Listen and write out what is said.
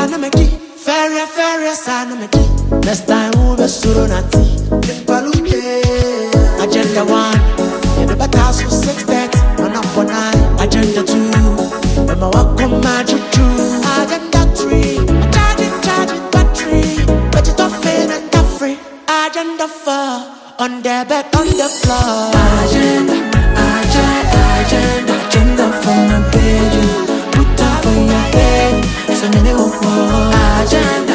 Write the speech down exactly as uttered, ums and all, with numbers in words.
sana meki, ferry ferry sana meki. Next time we'll be surunati. Agenda one, in the battles for six thirty. Run up for nine. Agenda two, when my work come magic two. Agenda three, charging charging battery, but it's off in and tough free. Agenda four, on the bed on the floor. Agenda, agenda, agenda, agenda for my bedroom. Put up for your head, so many will Agenda.